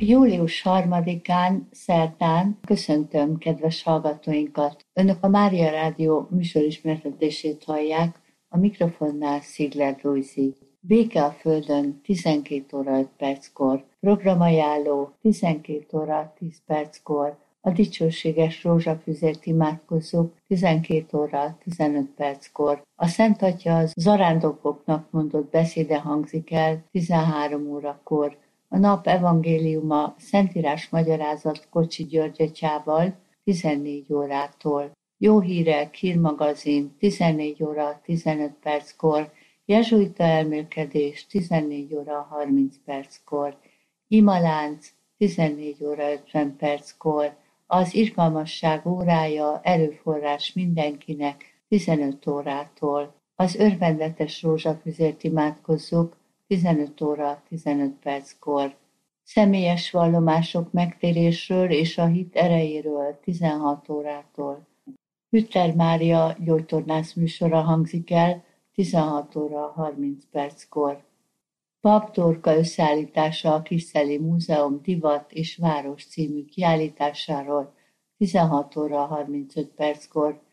Július 3-án, szerdán köszöntöm kedves hallgatóinkat. Önök a Mária Rádió műsorismertetését hallják, a mikrofonnál Szigler Lujzi. Béke a Földön 12 óra 5 perckor, programajánló 12 óra 10 perckor, a dicsőséges rózsafüzért imádkozzuk 12 óra 15 perckor. A Szent Atya az zarándokoknak mondott beszéde hangzik el 13 órakor. A nap evangéliuma Szentírás magyarázat Kocsi György atyával 14 órától. Jó hírek, hírmagazin 14 óra 15 perckor, jezsuita elmélkedés 14 óra 30 perckor, imalánc 14 óra 50 perckor, az irgalmasság órája erőforrás mindenkinek 15 órától. Az örvendetes rózsafüzért imádkozzuk 15 óra 15 perckor. Személyes vallomások megtérésről és a hit erejéről 16 órától. Hütter Mária gyógytornász műsora hangzik el 16 óra 30 perckor. Pap Dorka összeállítása a Kisszeli Múzeum Divat és Város című kiállításáról 16 óra 35 perckor.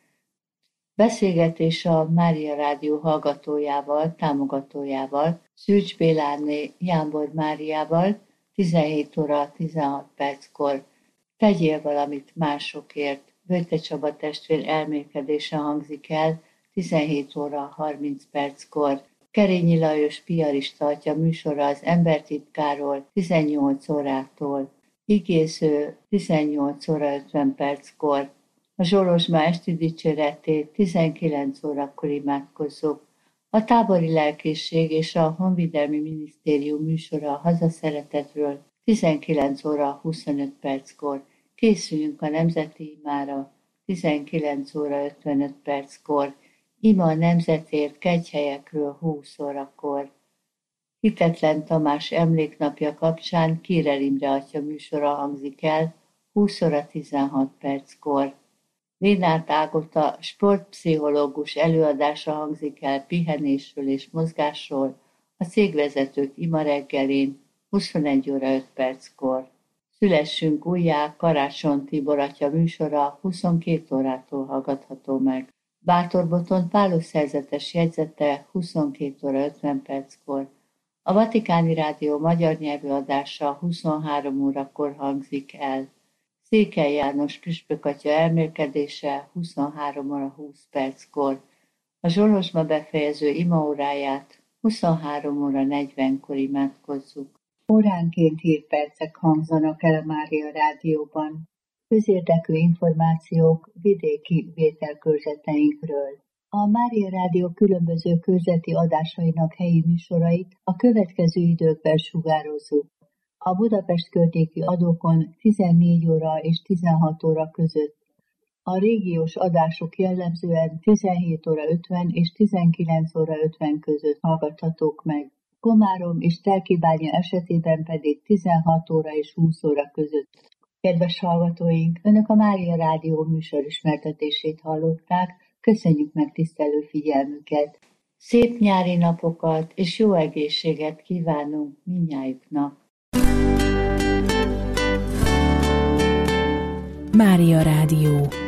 Beszélgetés a Mária Rádió hallgatójával, támogatójával, Szűcs Bélárné Jámbor Máriával 17 óra 16 perckor. Tegyél valamit másokért. Vöjte Csaba testvér elmélkedése hangzik el 17 óra 30 perckor. Kerényi Lajos piarista atya műsora az Embertitkáról 18 órától. Igéző 18 óra 50 perckor. A Zsolozsma esti dicséretét 19 órakor imádkozzuk. A tábori lelkészség és a Honvédelmi Minisztérium műsora a hazaszeretetről 19 óra 25 perckor. Készüljünk a nemzeti imára 19 óra 55 perckor. Ima a nemzetért kegyhelyekről 20 órakor. Hitetlen Tamás emléknapja kapcsán Kirer Imre atya műsora hangzik el 20 óra 16 perckor. Lénárt Ágota sportpszichológus előadása hangzik el pihenésről és mozgásról a cégvezetők ima reggelén 21 óra 5 perckor. Szülessünk újjá Karácsony Tibor atya műsora 22 órától hallgatható meg. Bátorboton Pálos szerzetes jegyzete 22 óra 50 perckor. A Vatikáni Rádió magyar nyelvű adása 23 órakor hangzik el. Székely János püspök atya elmélkedése 23 óra 20 perckor. A Zsolozsma befejező imaóráját 23 óra 40-kor imádkozzuk. Óránként hírpercek hangzanak el a Mária Rádióban. Közérdekű információk vidéki vételkörzeteinkről. A Mária Rádió különböző körzeti adásainak helyi műsorait a következő időkben sugározzuk. A Budapest környéki adókon 14 óra és 16 óra között. A régiós adások jellemzően 17 óra 50 és 19 óra 50 között hallgathatók meg. Komárom és Telkibánya esetében pedig 16 óra és 20 óra között. Kedves hallgatóink, Önök a Mária Rádió műsorismertetését hallották, köszönjük megtisztelő figyelmüket. Szép nyári napokat és jó egészséget kívánunk mindnyájuknak. Mária Rádió.